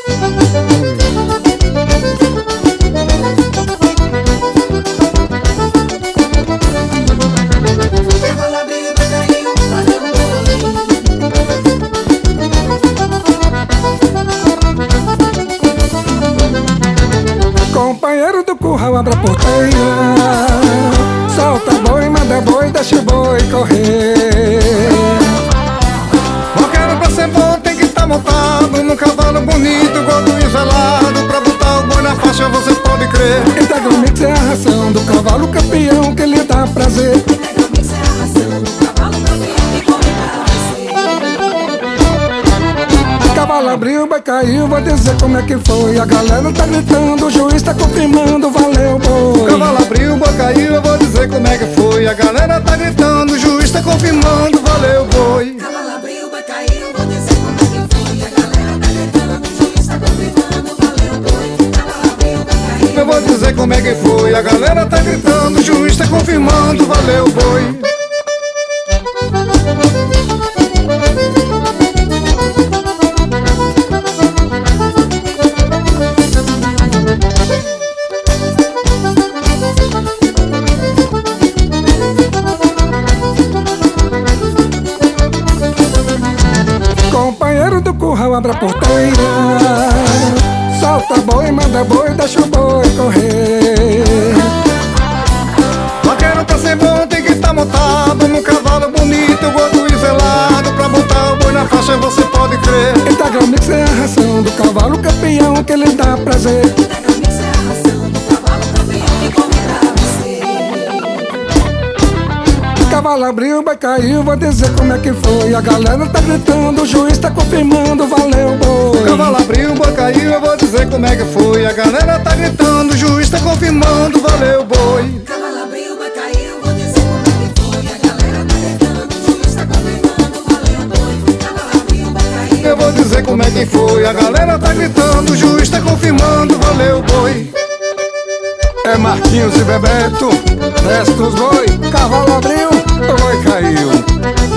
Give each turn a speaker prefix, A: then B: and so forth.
A: Companheiro do curral, abre a porteira, solta boi, manda boi, deixa o boi correr.
B: Vaqueiro pra ser bom tem que estar montado num cavalo bonito, gordo e velado. Pra botar o boi na faixa você pode crer.
A: Integra Mix é a ração do cavalo campeão que lhe dá prazer.
C: Integra Mix é a ração do cavalo campeão que come pra você.
A: Cavalo abriu, boi caiu, vou dizer como é que foi. A galera tá gritando, o juiz tá confirmando, valeu boi.
B: Cavalo abriu, boi caiu, eu vou dizer como é que foi. A galera tá gritando, o juiz tá confirmando, valeu boi.
C: Cavalo abriu, boi caiu, vou dizer como é que foi. A galera tá gritando, o juiz tá confirmando, valeu boi. Cavalo abriu, boi caiu,
B: Eu vou dizer como é que foi. A galera tá gritando, o juiz tá confirmando, valeu boi.
A: Companheiro do curral, abre a porteira, solta boi, manda boi, deixa o boi correr.
B: Vaqueiro pra ser bom tem que estar montado num cavalo bonito, gordo e velado. Pra botar o boi na faixa você pode crer.
A: Integra Mix é a ração do cavalo campeão que lhe dá prazer.
C: Integra Mix é a ração do cavalo campeão que come pra você.
A: Cavalo abriu, boi caiu, vou dizer como é que foi. A galera tá gritando, o juiz tá confirmando, valeu boi.
B: Cavalo abriu, boi caiu, eu vou dizer como é que foi. A galera tá gritando, o juiz tá confirmando, valeu boi.
C: Cavalo abriu, boi caiu, vou dizer como é que foi. A galera tá gritando, o juiz tá confirmando, valeu boi. Cavalo abriu, boi caiu,
B: Eu vou dizer como é que foi. A galera tá gritando, o juiz tá confirmando, valeu boi.
A: É Marquinhos e Bebeto, desce dos boi. Cavalo abriu, o boi caiu.